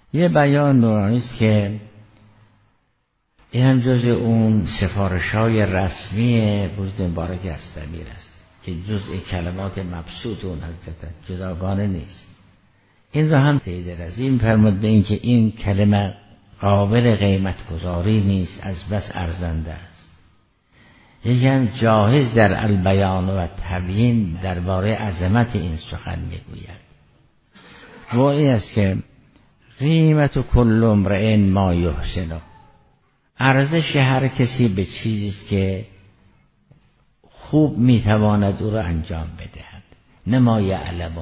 یه بیان نورانی است که این هم جز اون سفارش‌های رسمی روز مبارک استمیر است که جزء کلمات مبسوط اون حضرت جداگانه نیست. این رو هم سید رضی می‌فرمود به این که این کلمه قابل قیمت گذاری نیست، از بس ارزنده است. یکی هم جاهز در البیان و تبیین درباره عظمت این سخن میگوید و این است که قیمت کل امرئ ما یحسنه، ارزش هر کسی به چیزی است که خوب میتواند او را انجام بدهد، نه ما یعلمه.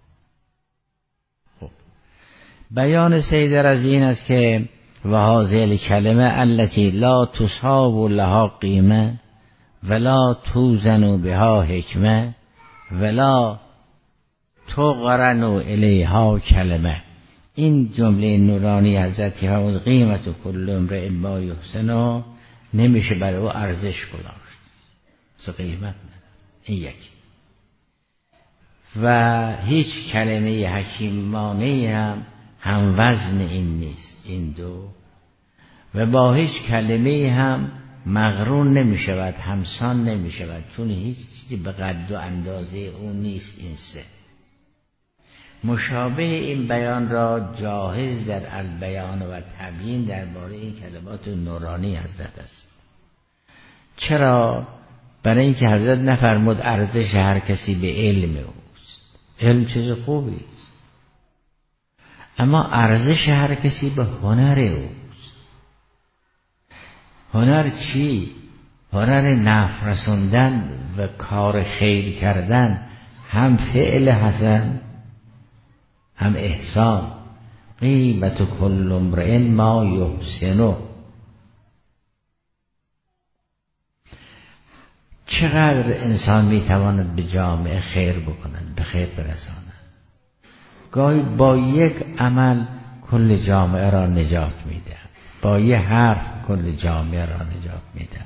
خب بیان سید رضی این است که و هذه الکلمه التي لا تصاب لها قیمه ولا توزن بها حکمه ولا تقرن الیها کلمه. این جمله نورانی حضرت که فرمود قیمت کل امرئ ما یحسنه نمیشه برای او ارزش گذاشت، اصلا قیمت نداره. این یکی. و هیچ کلمه حکیمانه هم وزن این نیست، این دو. و با هیچ کلمه هم مقرون نمی شود، همسان نمی شود، چون هیچ چیزی به قد و اندازه اون نیست. این سه مشابه این بیان را جاهز در البیان و تبیین درباره این کلمات نورانی حضرت است. چرا؟ برای اینکه حضرت نفرمود ارزش هر کسی به علم اوست، علم چیز خوبی است، اما ارزش هر کسی به هنر اوست. هنر چی؟ هنر نفع رسوندن و کار خیر کردن، هم فعل حسن هم احسان. قیمت کل امرئ ما یحسنه. چقدر انسان میتواند به جامعه خیر بکند، به خیر برساند. گاهی با یک عمل کل جامعه را نجات میده، با یک حرف کل جامعه را نجات میده.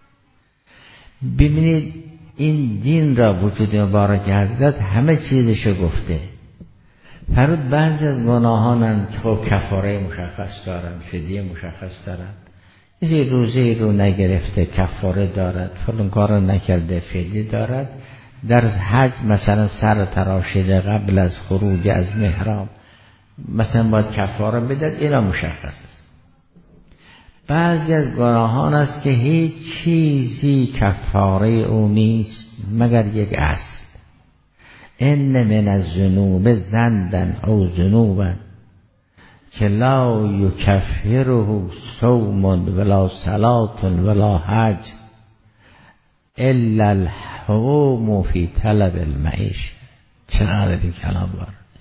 ببینید این دین را وجود مبارک حضرت همه چیزشو گفته. فرود بعضی از گناهانند که خب کفاره مشخص دارن، فدیه مشخص دارن. یه روزه رو نگرفته کفاره دارد، فلان کار رو نکرده فدیه دارد. در حج مثلا سر تراشیده قبل از خروج از محرام مثلا باید کفاره بدهد، اینا مشخص است. بعضی از گناهان است که هیچ چیزی کفاره او نیست مگر یک اصل. ان من الذنوب ذنبا او ذنوبا که لا یکفره صوم ولا صلاة ولا حج الا الحوم فی طلب المعیش. چقدر این کلام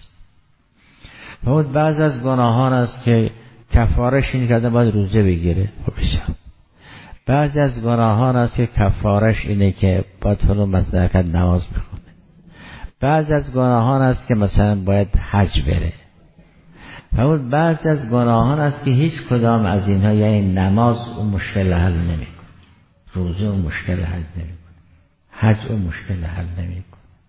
وارد. بعض از گناهان است که کفارش این کرده باید روزه بگیره. بعضی از گناهان است که کفارش اینه که باید فلو مصدقت نماز بخونه. بعضی از گناهان است که مثلا باید حج بره. بعضی از گناهان است که هیچ کدام از اینها، یعنی نماز اون مشکل حل نمیکنه، روزه اون مشکل حل نمیکنه، حج اون مشکل حل نمیکنه.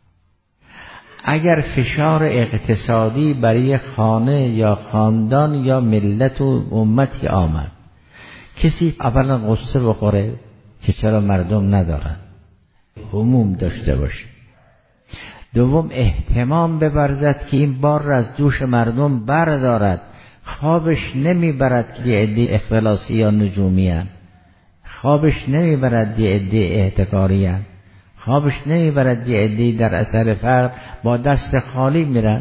اگر فشار اقتصادی برای خانه یا خاندان یا ملت و امتی آمد، کسی اولا غصه بخوره که چرا مردم ندارن، هموم داشته باشه. دوم اهتمام ببرزد که این بار را از دوش مردم بردارد. خوابش نمیبرد که یه عده اختلاسی یا نجومی هن. خوابش نمیبرد یه عده احتکاری هن. خوابش نمیبرد یه عده در اثر فقر با دست خالی میرن.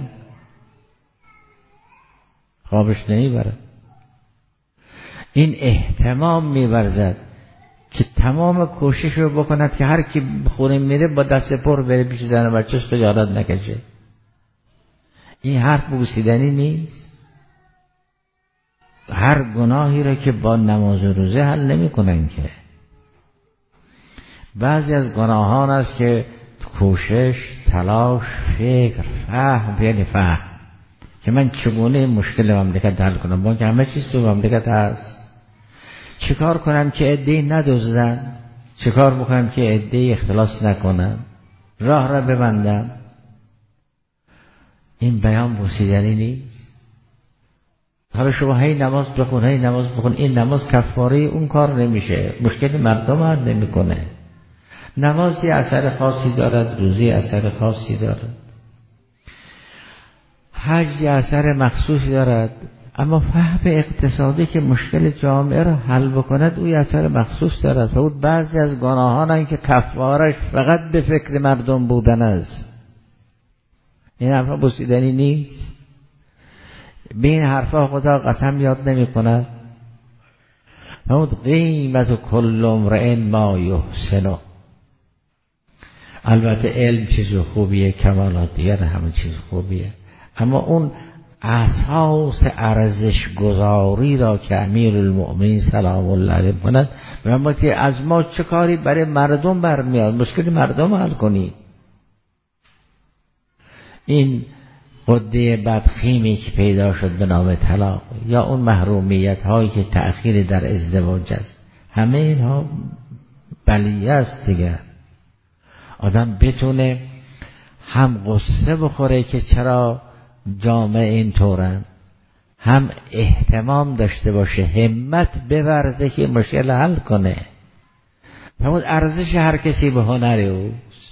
خوابش نمیبرد. این اهتمام میبرزد که تمام کوشش رو بکند که هر کی خونه میره با دست پر بره پیش زن و بچه‌ش خجالت نکشه. این حرف بوسیدنی نیست. هر گناهی رو که با نماز و روزه حل نمی‌کنن که. بعضی از گناهان است که کوشش، تلاش، فکر، فهم، یعنی فهم که من چگونه مشکل مملکت حل کنم، با اینکه همه چیز تو مملکت هست. چیکار کنم که عده‌ای ندزدن؟ چیکار بکنم که عده‌ای اختلاس نکنن؟ راه را ببندم. این بیان بوسیدنی نیست. حالا شما هی نماز بخون، این نماز کفاره اون کار نمیشه، مشکل مردم حل نمیکنه. نماز یه اثر خاصی دارد، روزی اثر خاصی دارد، حج یه اثر مخصوصی دارد، اما فهم اقتصادی که مشکل جامعه را حل بکند او یه اثر مخصوص دارد. و او بعضی از گناهان که کفارش فقط به فکر مردم بودن است. این حرفا بوسیدنی نیست. به این حرفا خدا قسم یاد نمی کند. قیمت کل امرئ ما یحسنه. البته علم چیز خوبیه، کمالات دیگر همه چیز خوبیه، اما اون اساس ارزش گذاری را که امیرالمؤمنین سلام الله علیه کند، اما که از ما چه کاری برای مردم برمیاد، مشکل مردم حل کنید. این قده بدخیمی که پیدا شد به نام طلاق، یا اون محرومیت هایی که تأخیر در ازدواج است، همه اینها بلیه است دیگر. آدم بتونه هم قصه بخوره که چرا جامعه این طورن، هم اهتمام داشته باشه، همت بورزه که مشکل حل کنه. همون ارزش هر کسی به هنر اوست.